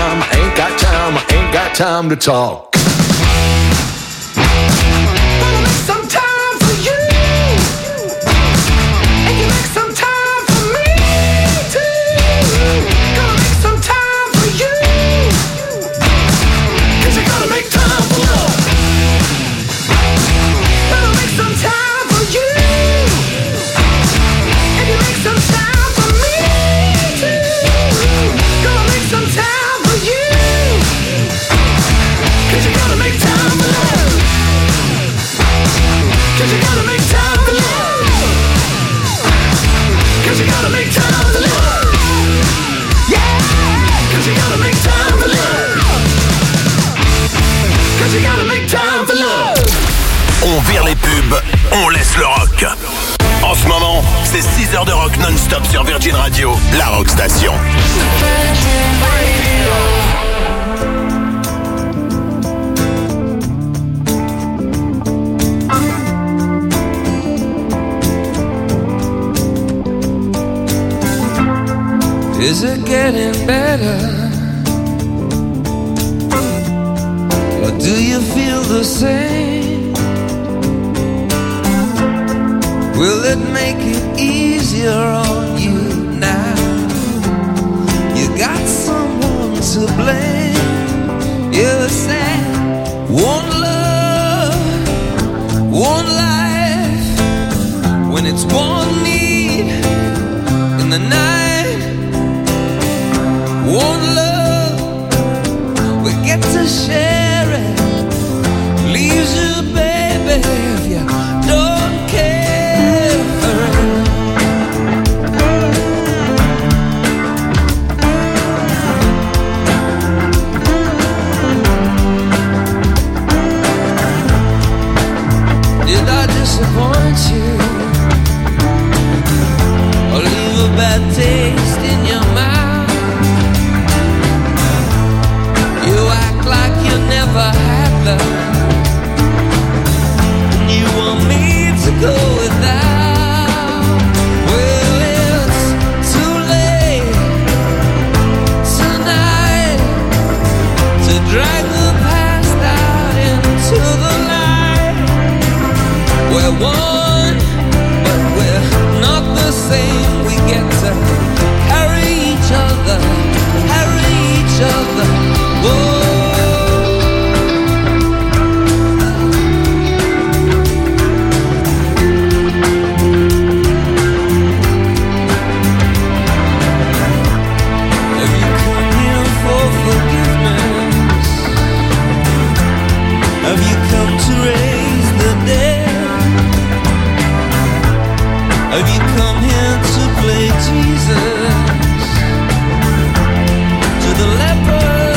time, I ain't got time, I ain't got time to talk. On vire les pubs, on laisse le rock. En ce moment, c'est 6 heures de rock non-stop sur Virgin Radio, la rock station. Is it getting better? Or do you feel the same? Will it make it easier on you now? You got someone to blame. You said one love, one life. When it's one need in the night, one love, we get to share it. Leaves you, baby, if you don't care. Did I disappoint you or leave a bad taste in your mouth? You act like you never had love, and you want me to go without. Well, it's too late tonight to drag the past out into the light. We're one, but we're not the same. We get to carry each other, carry each other. Whoa. Have you come here for forgiveness? Have you come to raise the dead? Have you come here to play Jesus to the lepers?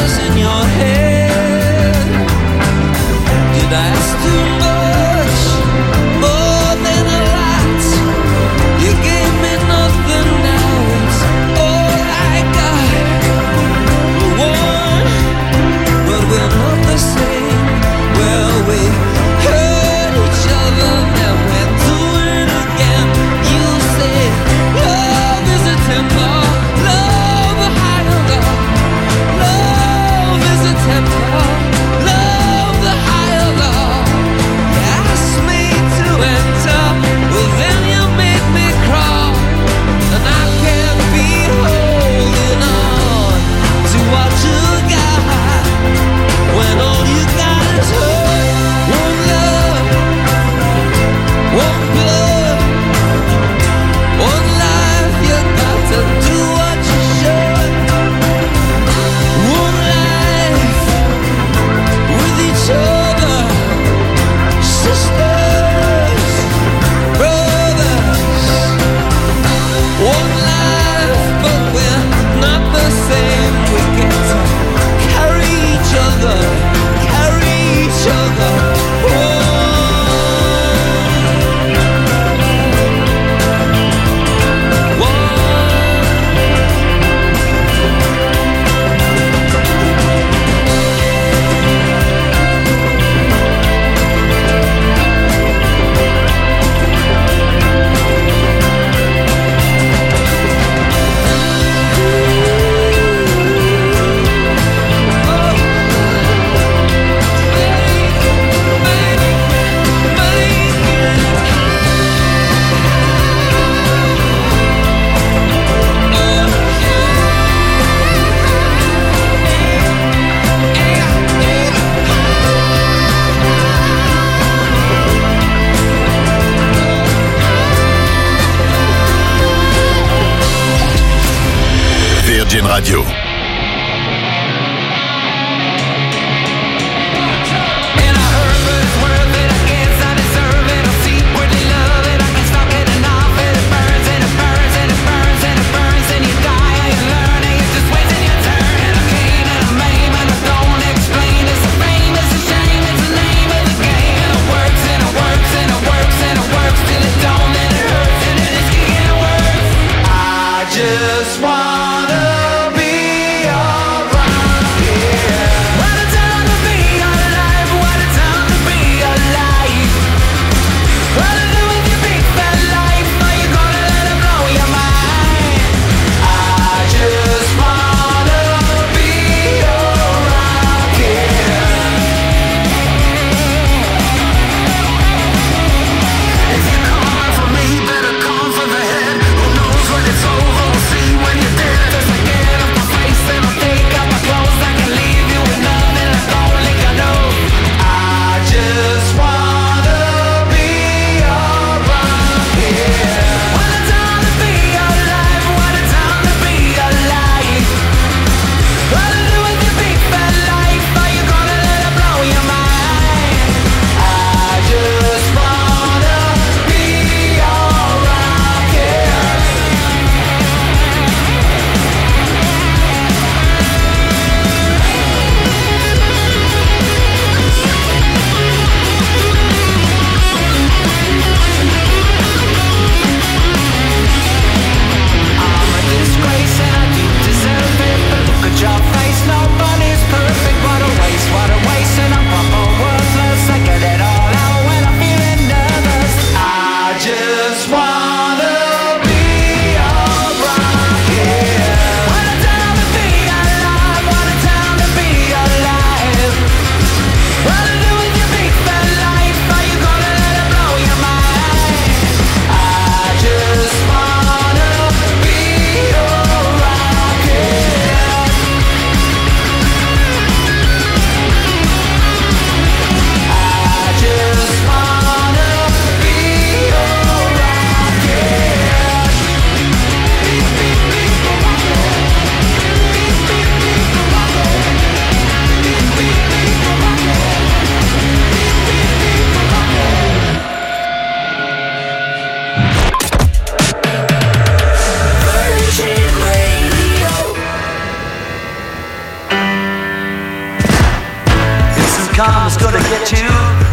karma's gonna get you.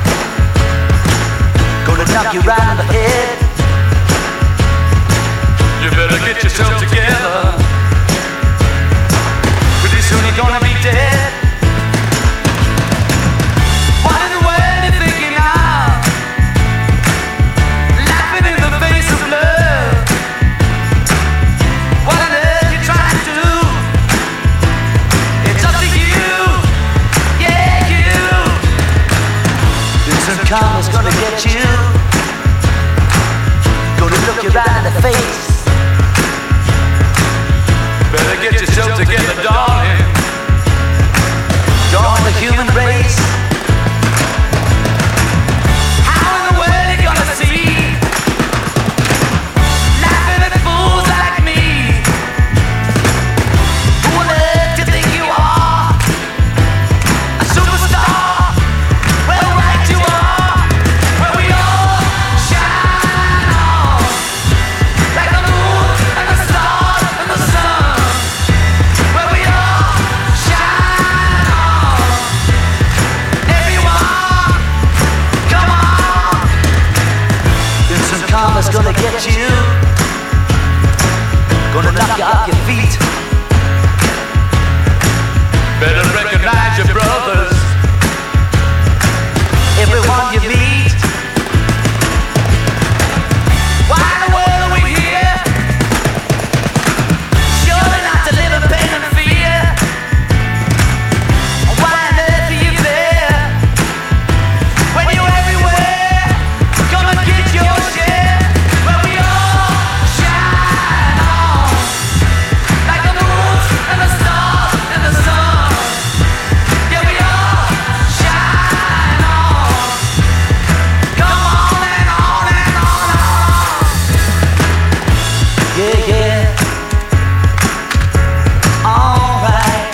Gonna knock you right in the head. You better get yourself together. Pretty soon you're gonna be dead. What in the world you thinking of? Laughing in the face of love. What on earth you trying to do? It's up to you. Yeah, you. Instant karma's gonna get you. Gonna look you right in the face. Better get yourself together, darling. Join the human race. How in the world you gonna see? Laughing at fools like me. Who on earth do you think you are? A superstar? Well, right you are. Where we all shine on. Like the moon and the stars and the sun. Where we all shine on. Everyone, come on. Instant karma's gonna get you. Gonna knock you off your feet. Better recognize your brothers. Everyone you meet. Why in the world are we here? Surely not to live in pain and fear. Why on earth are you there? When you're everywhere, come and get your share. Where we all shine on. Like the moon and the stars and the sun. Yeah, we all shine on. Come on and on and on and on. Yeah, yeah. Alright.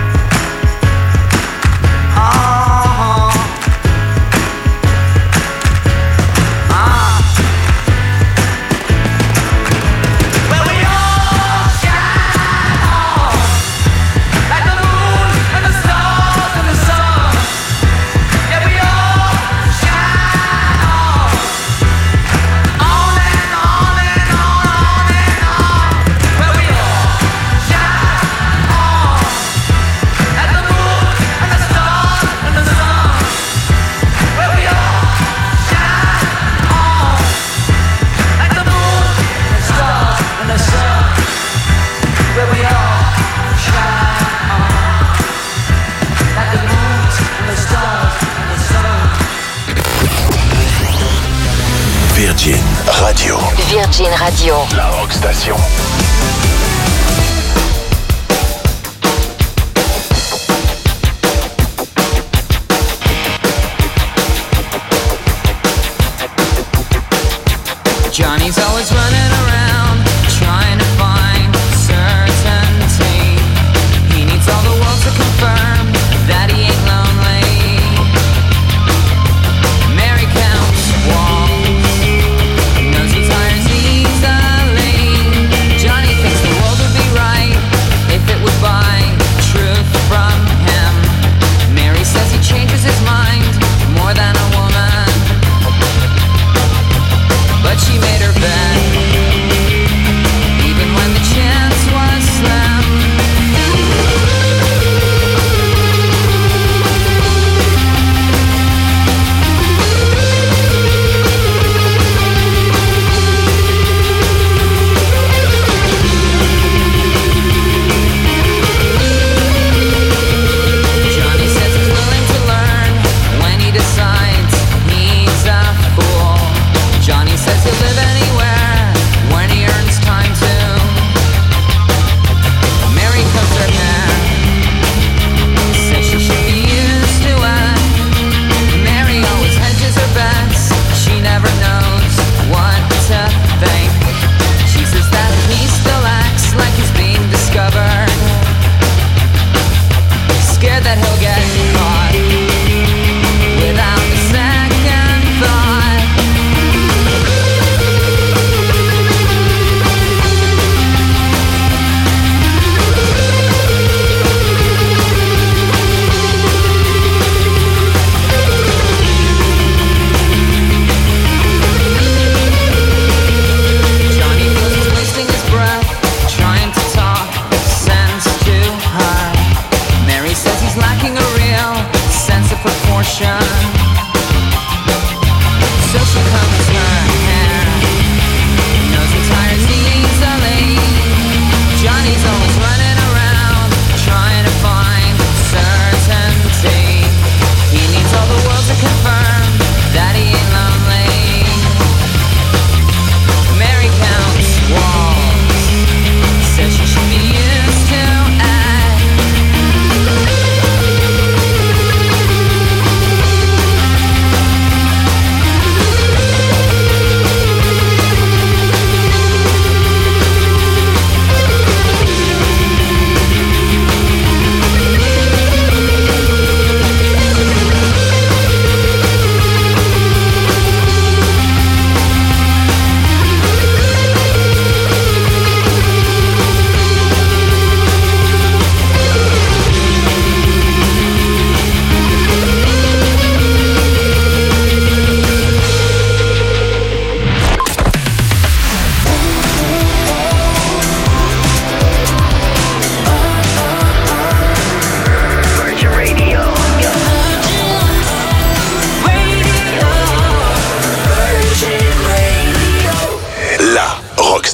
Where we all shine on. Like the moon and the stars and the sun. Yeah, we all shine on. On and on and on and on. Where we all shine on. Like the moon and the stars and the sun. Where we all shine on. Like the moon and the stars and the sun. Where we all shine on. Like the moon and the stars and the sun. Virgin Radio. Virgin Radio. La Rock Station. Johnny's always running around, trying to find certainty. He needs all the world to confirm that he ain't lonely. Mary counts walls, knows he tires easily. Johnny thinks the world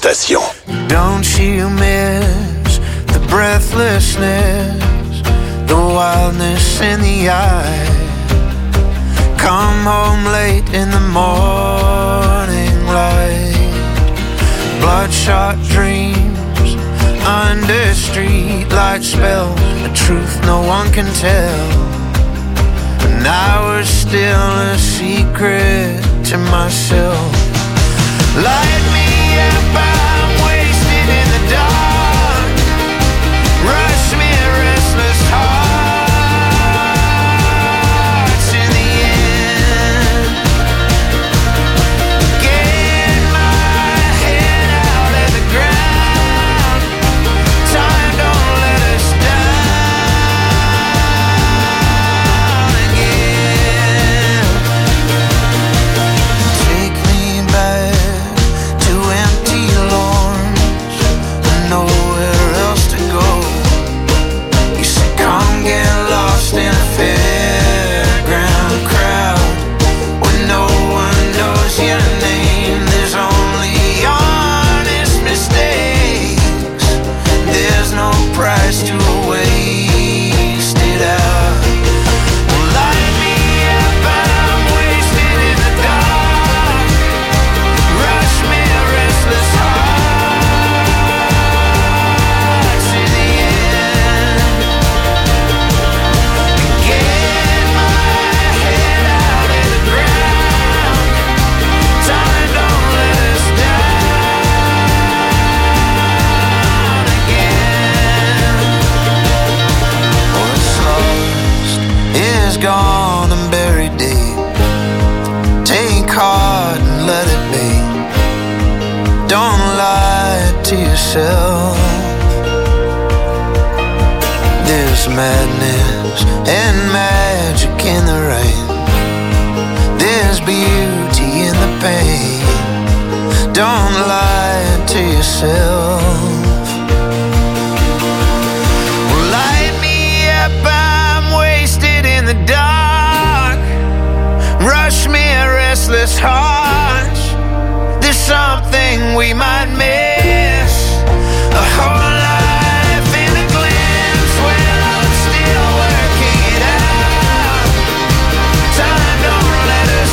station. Don't you miss the breathlessness, the wildness in the eye? Come home late in the morning light. Bloodshot dreams under streetlight spells, a truth no one can tell. And I was still a secret to myself. Light me up, I'm wasted in the dark. Rush me, restless hearts in the end. Get my head out of the ground. Time don't let us down again. Take me back to empty lawns and nowhere else to go. You said come get lost in a fairground crowd when no one knows your name. There's only honest mistakes. There's no price to waste it out. Well, light me up, I'm wasted in the dark. Rush me, restless hearts in the end. Get my head out of the ground. Time don't let us down again. What's lost is gone and buried deep. Take heart and let it be. Don't lie to yourself. There's madness and magic in the rain. There's beauty in the pain. Don't lie to yourself. Well, light me up, I'm wasted in the dark. Rush me, restless hearts. There's something we might miss. A whole life in a glimpse. Well, I'm still working it out. Time don't let us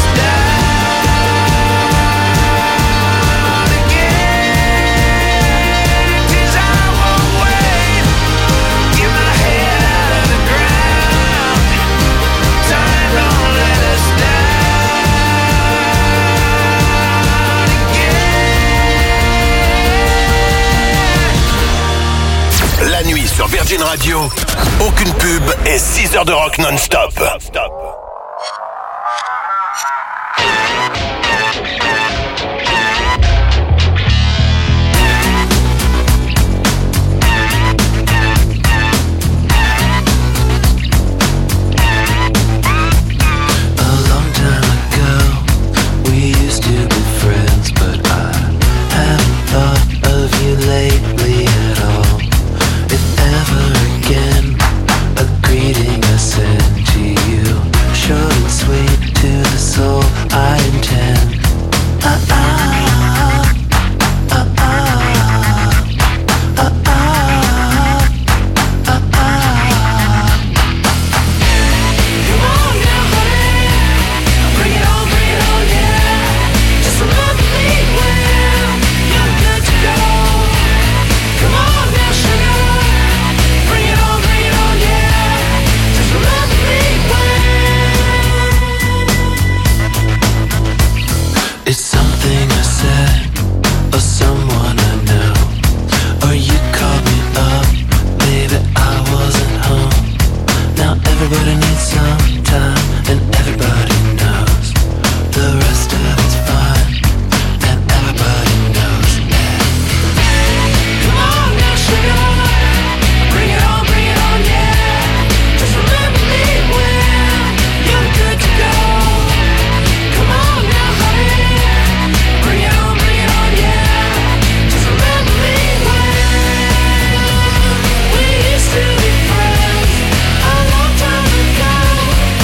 down again. 'Cause I won't wait. Get my head out of the ground. Time don't let us down again. La nuit sur Virgin Radio, aucune pub et 6 heures de rock non-stop. A long time ago, we used to be friends, but I haven't thought of you lately at all. If ever again, a greeting I send to you, short and sweet to the soul I intend. Come on now, honey, bring it on, yeah. Just remember me when you're good to go. Come on now, sugar, bring it on, yeah. Just remember me when. It's something I said, or someone I know, or you called me up, maybe I wasn't home. Now everybody needs some time, and everybody knows the rest of it's fine, and everybody knows that. Come on now, sugar, bring it on, yeah. Just remember me when you're good to go. Come on now, honey, bring it on, yeah. Just remember me when we used to be friends a long time ago.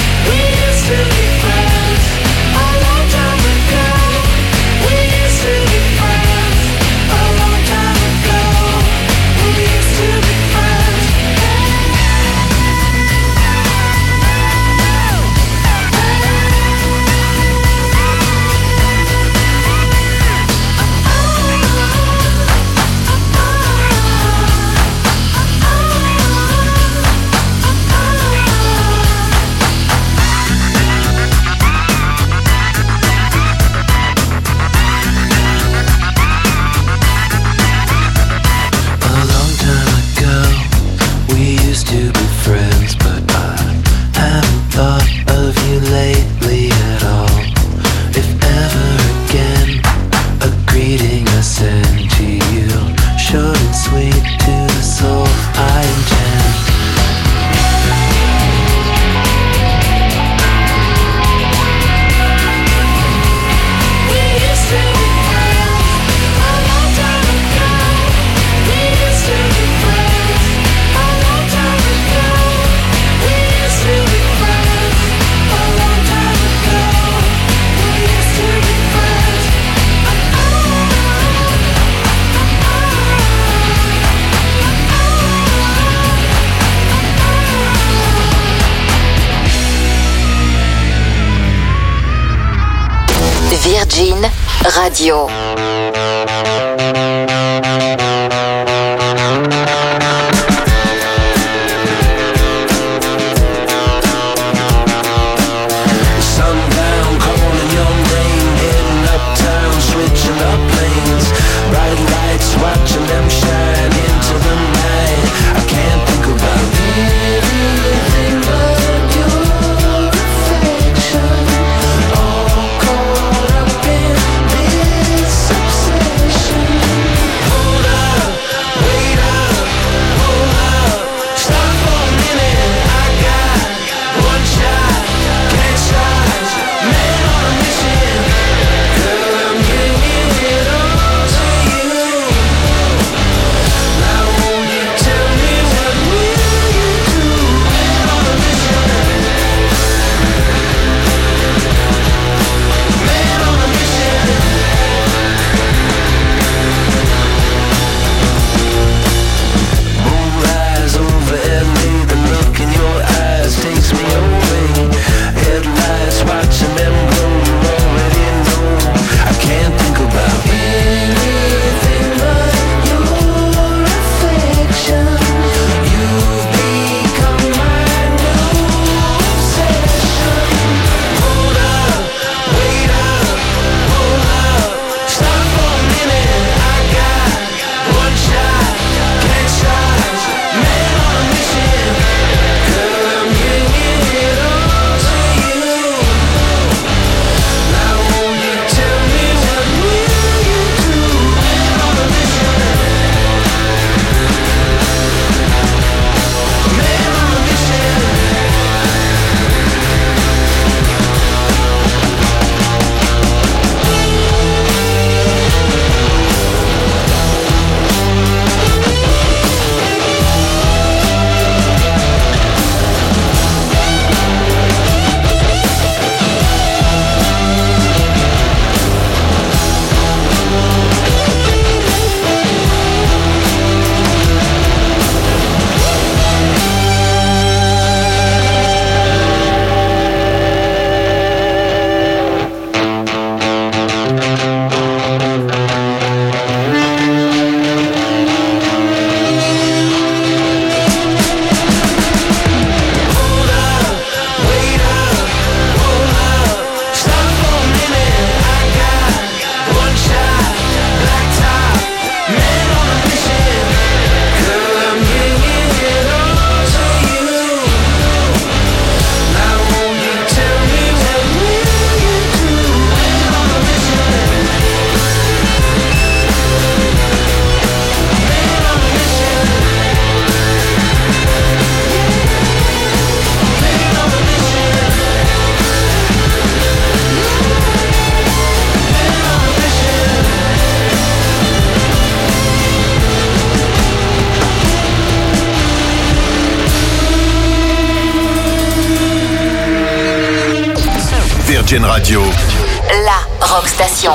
Virgin Radio. Watching them shine into the night. I can't think about anything but your affection. All caught up in this obsession. Hold up, wait up, hold up. Stop for a minute. I got one shot, can't stop. Man on a mission. Girl, I'm giving it all to you. Takes me away. Headlights watching them go. You already know. I can't think about anything but your affection. You've become my new obsession. Hold up, wait up, hold up. Stop for a minute. I got one shot, can't stop. Man on a mission. Girl, I'm giving it all to you. Now won't you tell me what will you do? Man on a mission. Man on a mission. Hold up, wait up, hold up. Stop for a minute. I got one shot, black top, man on a mission. Girl, I'm giving it all to you. Now won't you tell me what will you do? Man on a mission. Man on a mission. Man on a mission. Virgin Radio. La Rock Station.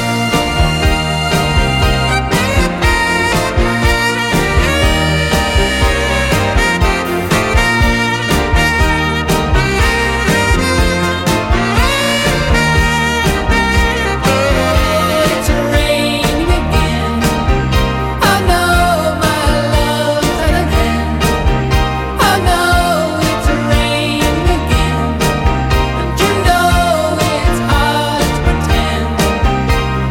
It's raining again. I know my love's at an end. I know it's raining again. And you know it's hard to pretend.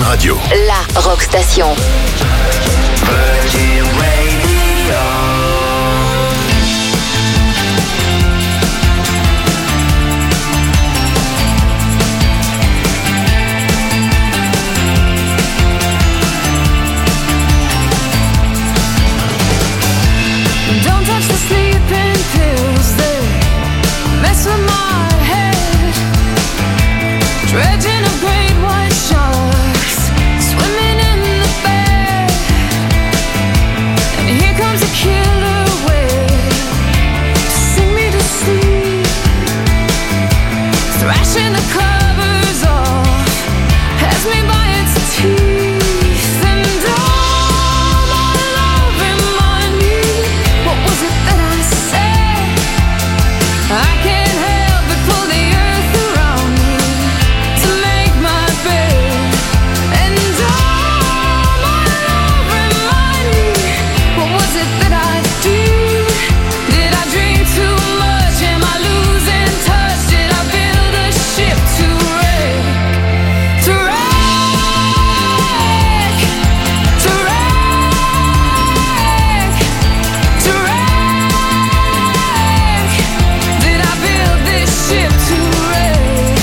Radio. La Rock Station. Virgin Radio. Don't touch the sleeping pills, they mess with my head. Dredging of great white sharks, swimming in the bed. And here comes a killer whale to sing me to sleep. Thrashing the covers off, has me by its teeth. I can't help but pull the earth around me to make my bed. And all my love remind me, what was it that I did? Did I drink too much? Am I losing touch? Did I build a ship to wreck? To wreck, to wreck, to wreck. Ship to wreck.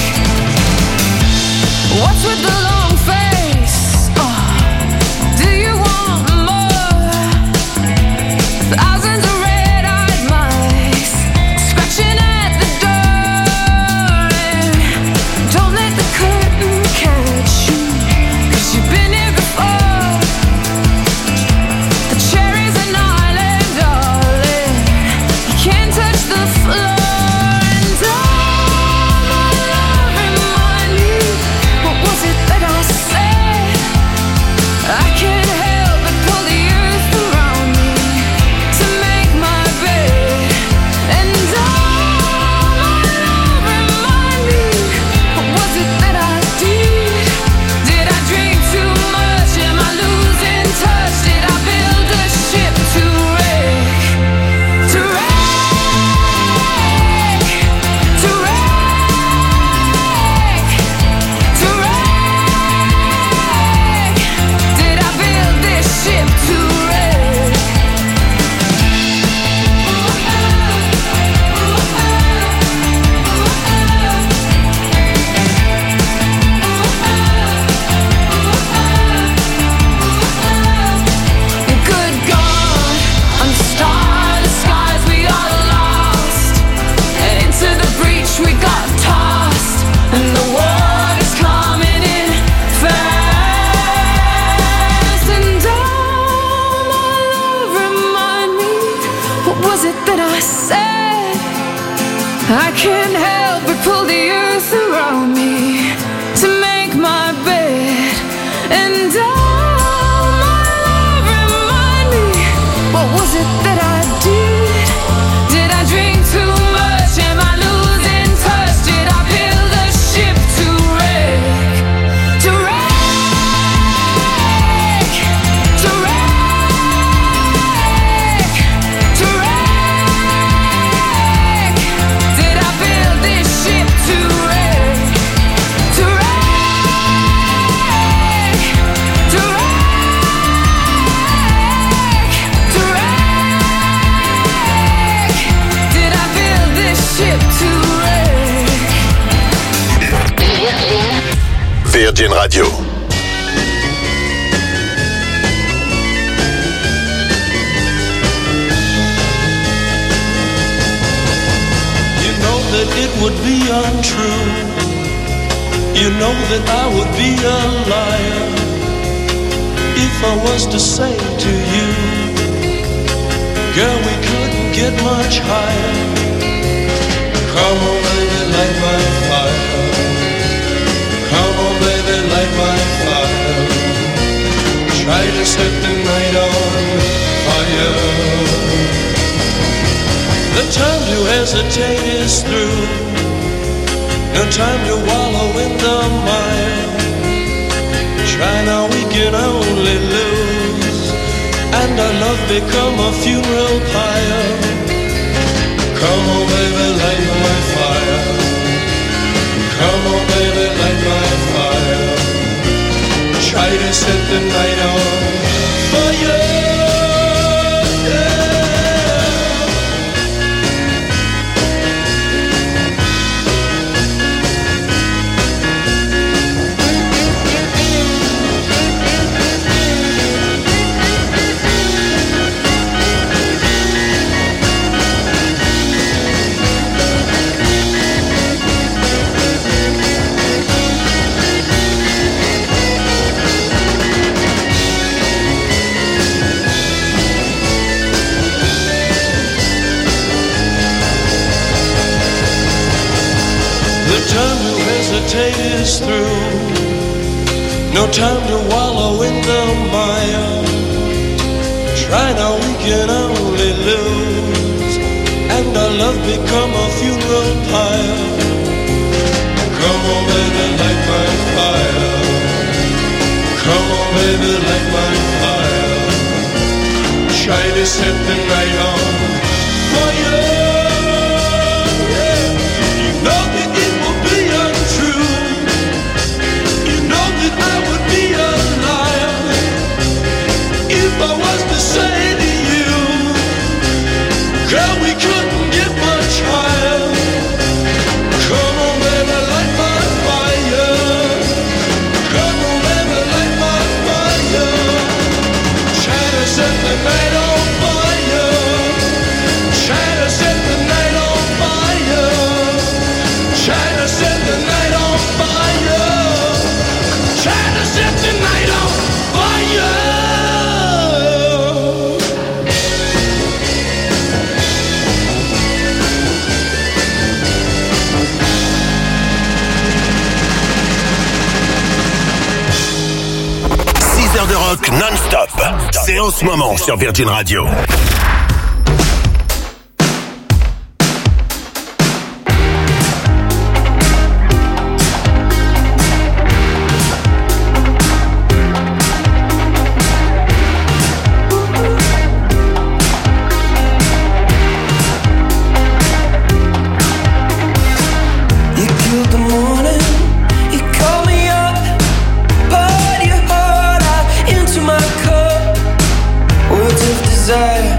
What's with the long face? Oh, do you want more? Thousands of red-eyed mice scratching at the door. And don't let the curtain catch you, 'cause you've been here before. The cherry's an island, darling. You can't touch the floor. I can't help but pull the earth around me to make my bed. And all my love remind me, what was it that I did? Did I drink too much? Am I losing touch? Did I build a ship to wreck? To wreck, to wreck, to wreck. Ship to wreck. Good God, on the starless skies we got lost, and into the breach we got tossed, and the water's coming in fast. Was it that I said? I can't help but pull the earth around me to make my bed. And all my love remind me, what was it that I did? Did I drink too much? Am I losing touch? Did I build a ship to wreck? To wreck, to wreck, to wreck. Virgin Radio. You know that it would be untrue. You know that I would be a liar if I was to say to you, girl, we couldn't get much higher. Come on, baby, light my fire. Come on, baby, light my fire. Try to set the night on fire. The time to hesitate is through. No time to wallow in the mire. Try now, we can only lose, and our love become a funeral pyre. Come on, baby, light my fire. Come on, baby, light my fire. set the night on fire. Time to hesitate is through. No time to wallow in the mire. Try now, we can only lose, and our love become a funeral pyre. Come on, baby, light my fire. Come on, baby, light my fire. Try to set the night on fire. I would be a liar if I was to say to you, girl, we couldn't get much higher. Come on, baby, light my fire. Come on, baby, light my fire. Try to set the night on fire. Try to set the night on fire. Try to set the night on fire. Try to set the night on fire. Six heures de rock non-stop. C'est en ce moment sur Virgin Radio. Desire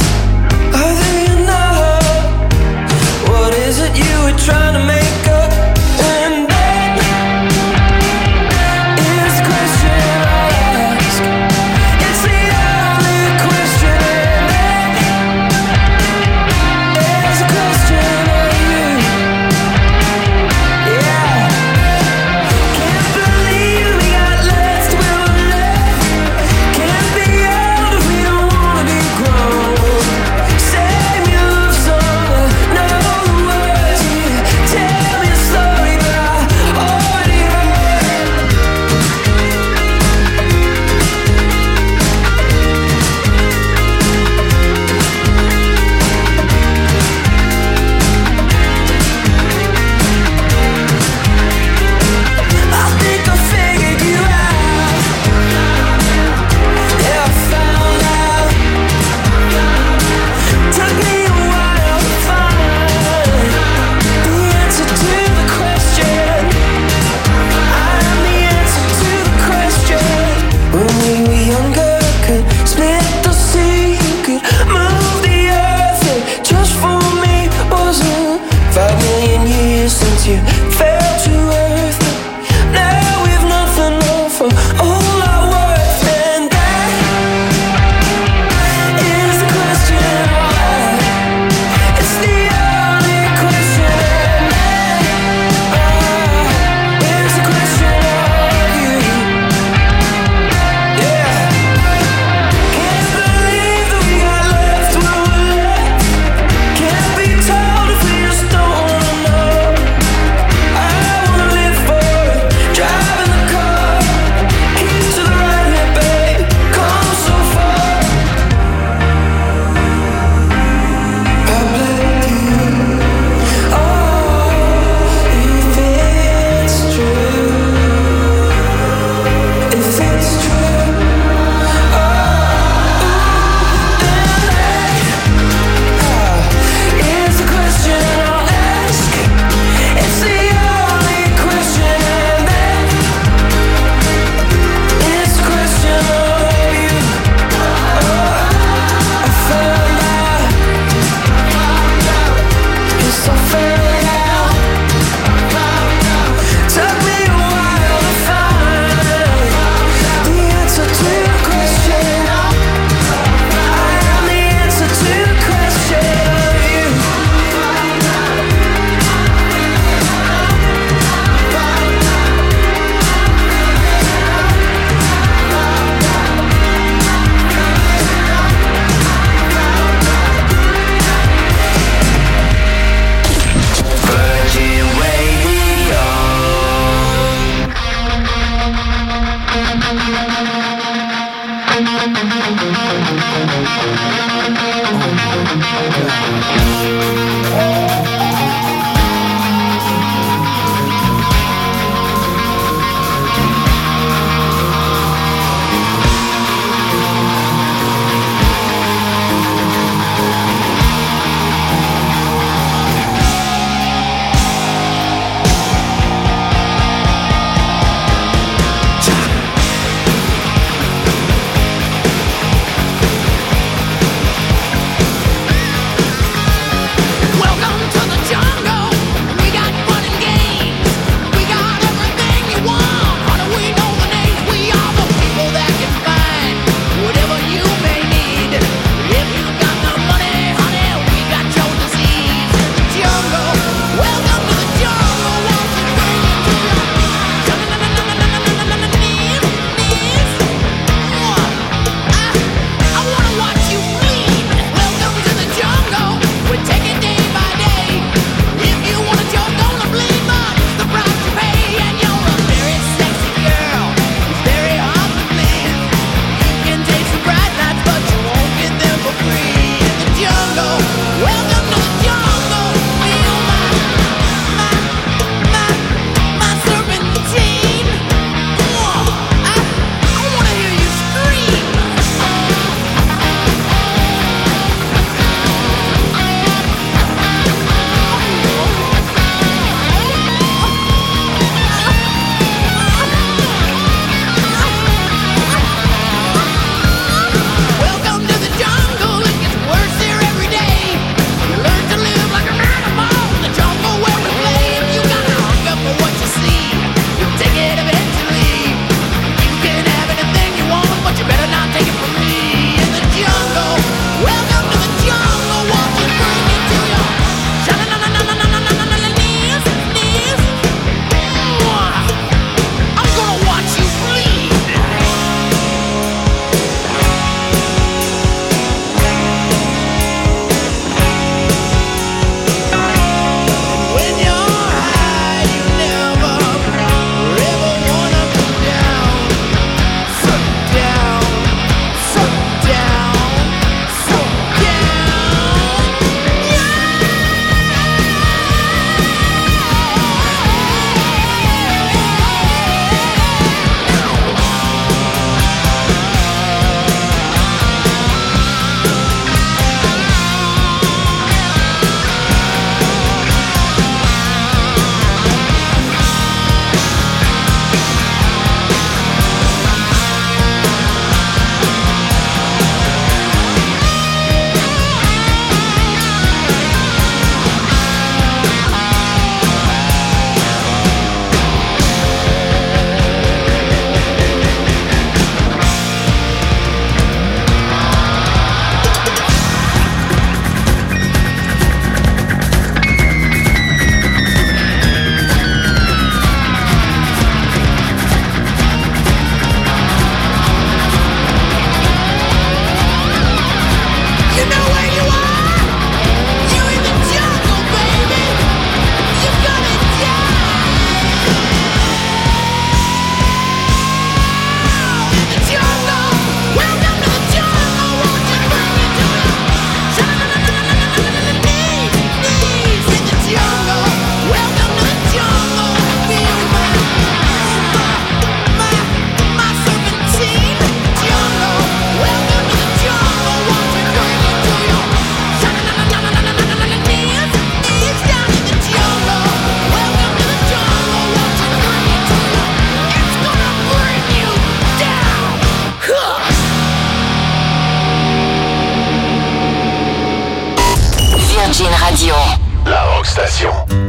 Virgin Radio. La Rock Station.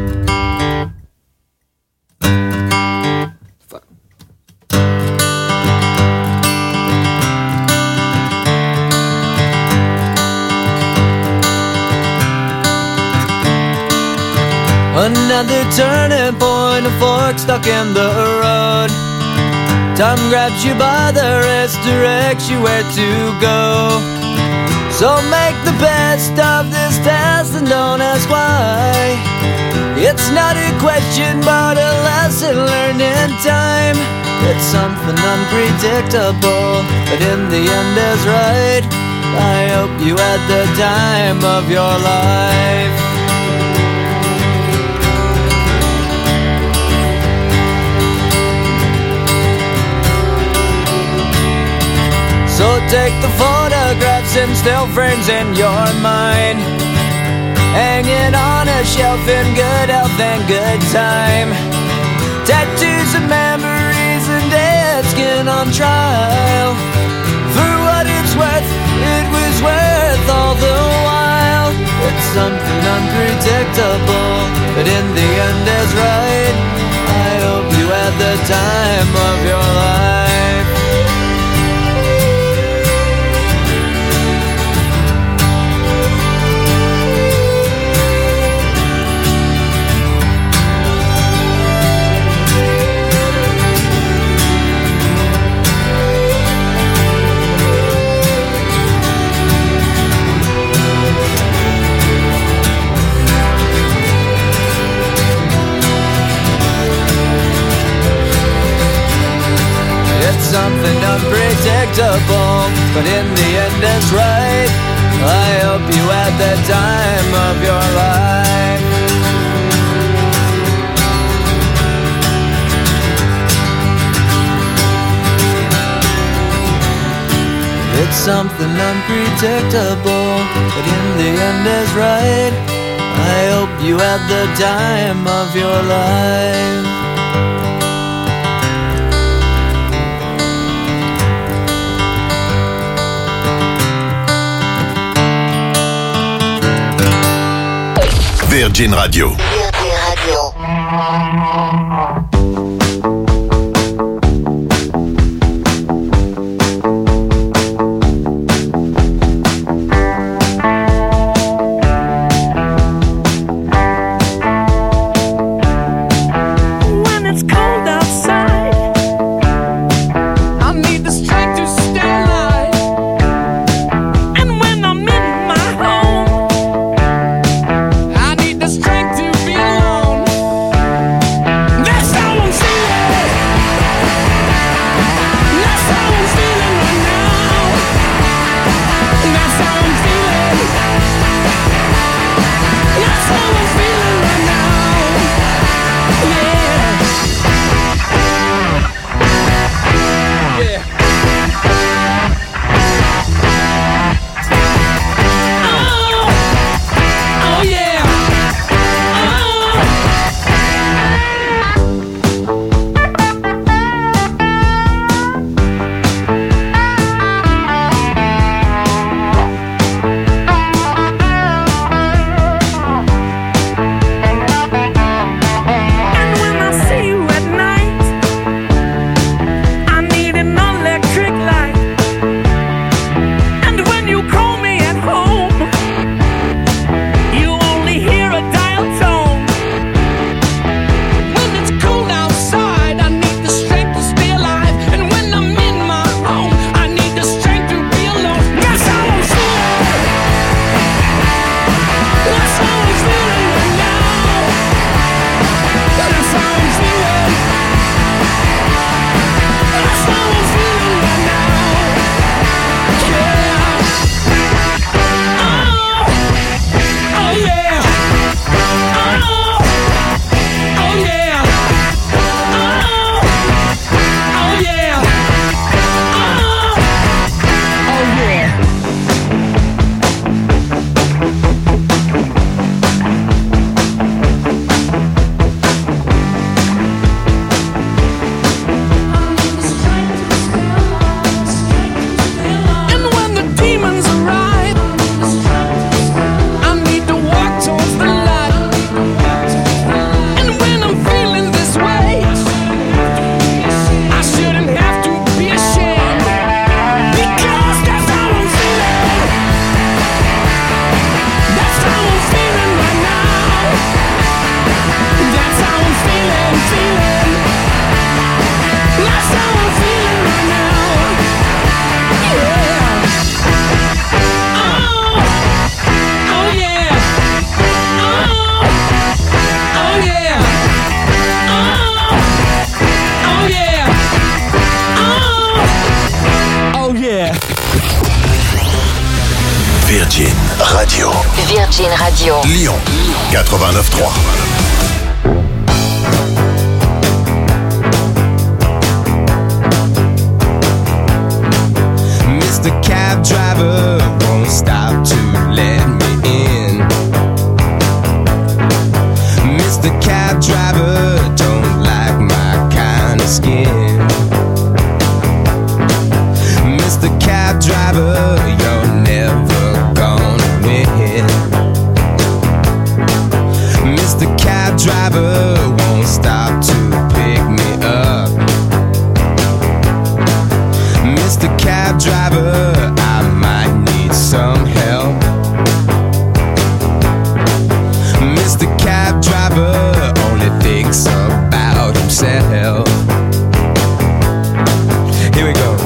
Another turning point, a fork stuck in the road. Time grabs you by the wrist, directs you where to go. So make the best of this test and don't ask why. It's not a question but a lesson learned in time. It's something unpredictable, but in the end is right. I hope you had the time of your life. So take the photographs and still frames in your mind, hanging on a shelf in good health and good time. Tattoos and memories and dead skin on trial. For what it's worth, it was worth all the while. It's something unpredictable, but in the end is right. I hope you had the time of your life. Something unpredictable, but in the end it's right. I hope you had the time of your life. It's something unpredictable, but in the end is right. I hope you had the time of your life. Virgin Radio. Virgin Radio. Strength to be alive. Virgin Radio. Virgin Radio. Lyon 89.3. Mr. Cab Driver won't stop to let me in. Mr. Cab Driver don't like my kind of skin. Mr. Cab Driver, you're never gonna win. Mr. Cab Driver won't stop to pick me up. Mr. Cab Driver, I might need some help. Mr. Cab Driver only thinks about himself. Here we go.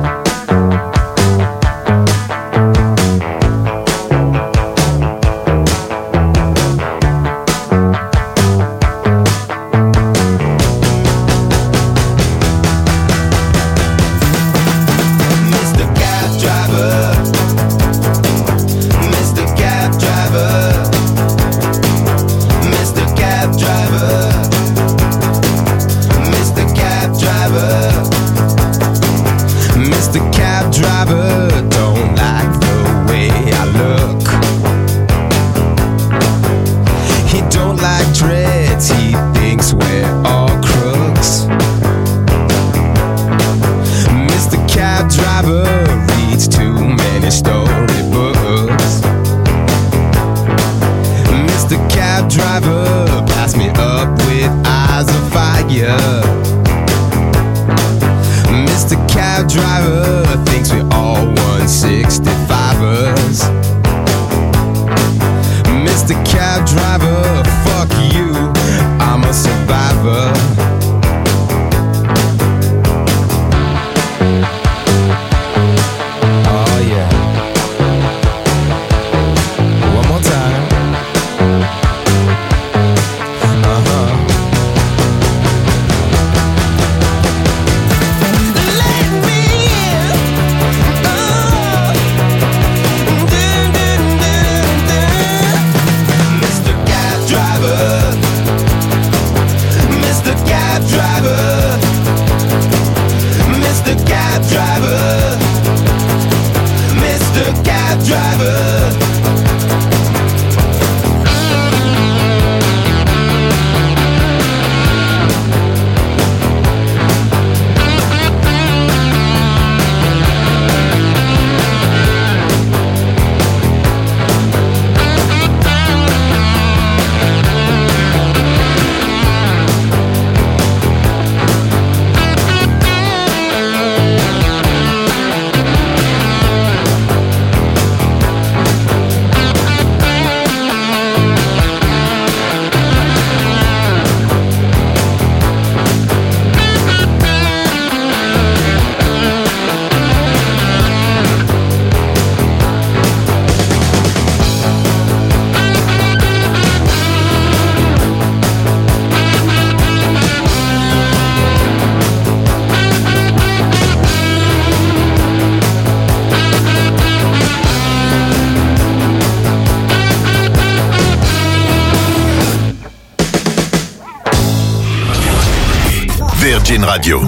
Virgin Radio.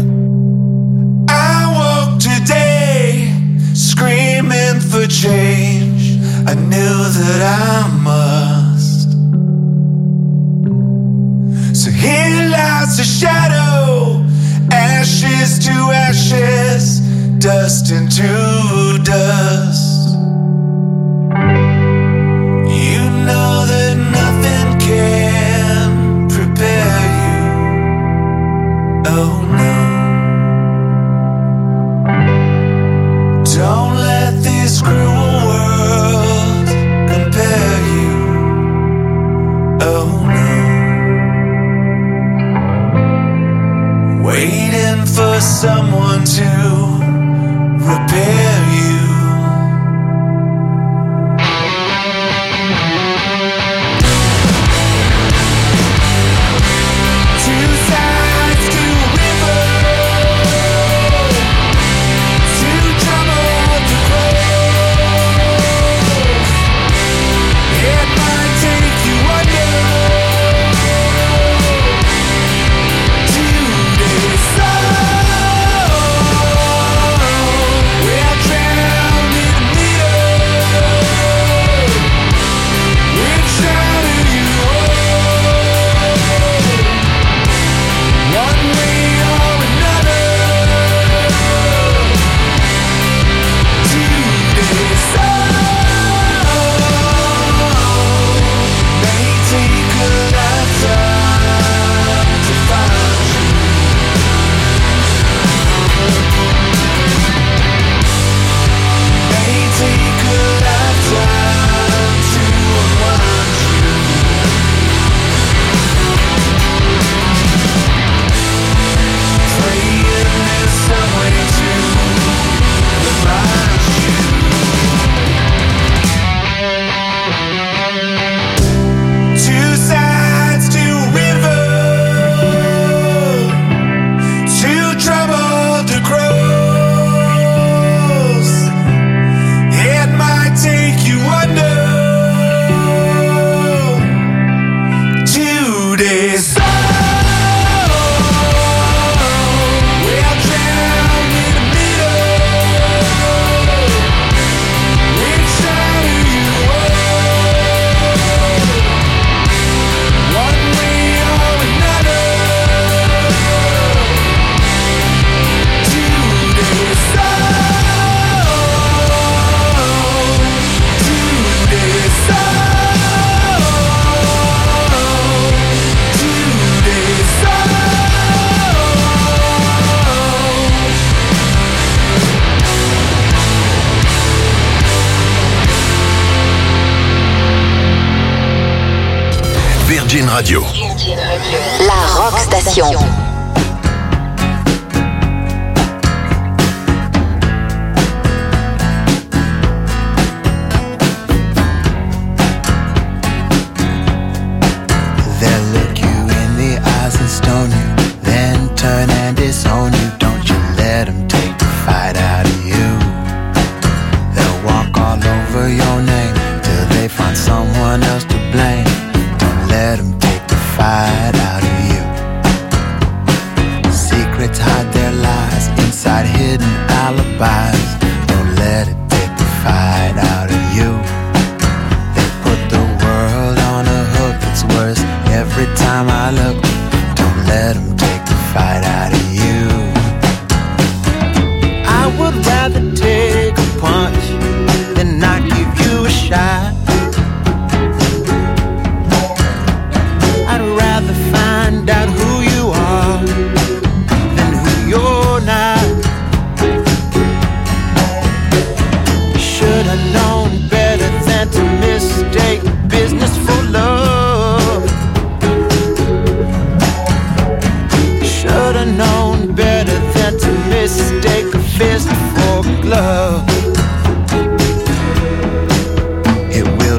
I woke today screaming for change. I knew that I must. So here lies the shadow, ashes to ashes, dust into dust. You know that nothing can prepare you. Oh no. Don't let this cruel world compare you. Oh no. Waiting for someone to repair you. Virgin Radio. La Rock Station.